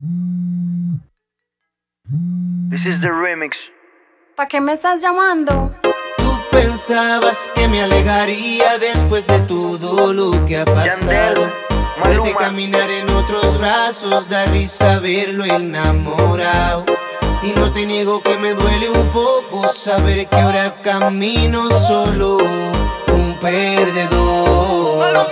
This is the remix. ¿Pa' qué me estás llamando? Tú pensabas que me alegaría después de todo lo que ha pasado. Verte caminar en otros brazos, da risa verlo enamorado. Y no te niego que me duele un poco saber que ahora camino solo, un perdedor.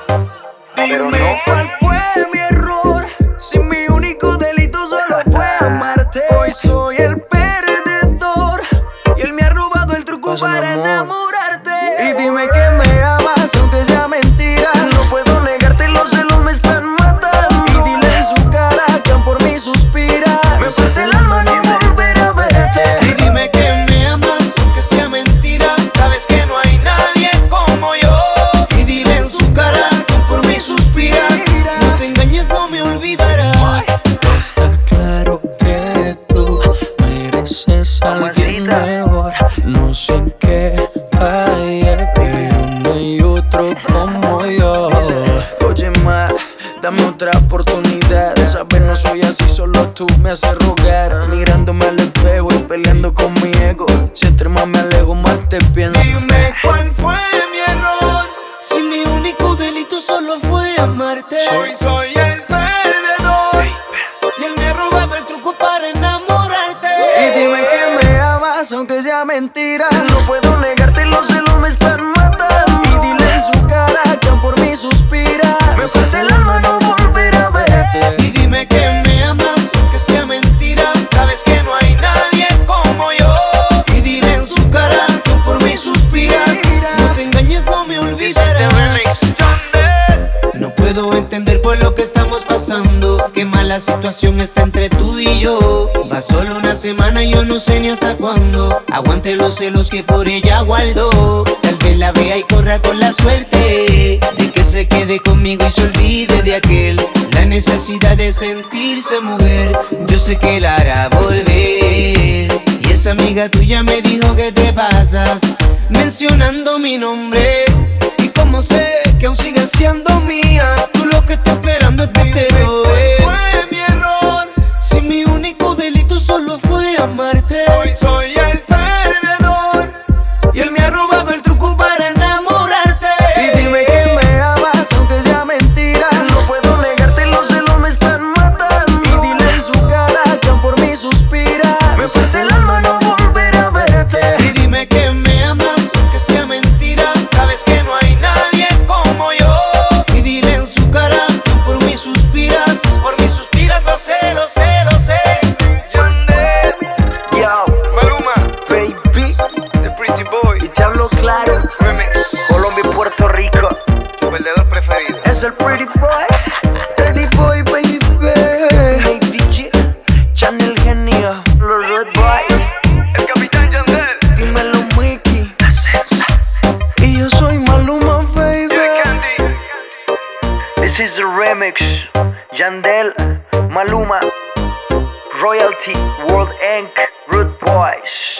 Dime cuál fue mi error, si mi único delito solo fue amarte. Hoy soy el perdedor y él me ha robado el truco para enamorarte. Y dime que me amas aunque sea mentira. No puedo negarte, los celos me están matando. Y dile en su cara que aún por mí suspira. Me parte el alma no volver a verte. Y dime que me amas aunque sea mentira. Sabes que no hay nadie como yo. Y dile en su cara que aún por mí suspiras. No te engañes, no me olvidarás. Está claro que tú mereces a alguien mejor. No sé en qué falle, pero no hay otro como yo. Oye, ma, dame otra oportunidad. Sabes, no soy así, solo tú me haces rogar. Mirándome al espejo y peleando con mi ego. Si entre más me alejo, más te pienso. Dime cuál fue mi error, si mi único delito solo fue amarte. Hoy soy el perdedor y él me ha robado el truco para enamorarte. Y dime que me amas aunque sea mentira. No puedo negarte, los celos me están matando. Y dile en su cara que aún por mí suspira. Me parte el alma no volver a verte. Y dime que me amas aunque sea mentira. Sabes que no hay nadie como yo. Y dile en su cara que por mí suspiras. No te engañes, no me olvidarás. No puedo entender por lo que estamos pasando. Qué mala situación está entre tú y yo. Va solo una semana y yo no sé ni hasta cuándo aguante los celos que por ella guardo. Tal vez la vea y corra con la suerte de que se quede conmigo y se olvide de aquel. La necesidad de sentirse mujer, yo sé que la hará volver. Y esa amiga tuya me dijo que te pasas mencionando mi nombre. Y como sé que aún sigues siendo mía, tú lo que estás esperando es que te robe. Fue mi error, si mi único delito solo fue amarte. Hoy soy el perdedor y él me ha robado el truco para enamorarte. Y dime que me amas aunque sea mentira. No puedo negarte, los celos me están matando. Y dile en su cara que aún por mí suspira. Me parte el alma no volver a verte. Y dime que me amas aunque sea mentira. Sabes que no hay nadie como yo. Y dile en su cara que por mí suspiras. Por mí suspiras, lo sé, lo sé, lo sé. Yandel, Yo, Maluma, baby, The Pretty Boy, y te hablo claro. Remix, Colombia y Puerto Rico. tu perdedor preferido. Es el Pretty Boy, baby. Hey, DJ, Channel Genio, los Red Boys. El Capitán Yandel, Dímelo, Mickey. Y yo soy Maluma, baby. Candy. This is the remix. Yandel, Maluma, Royalty, World Inc., Rude Boys.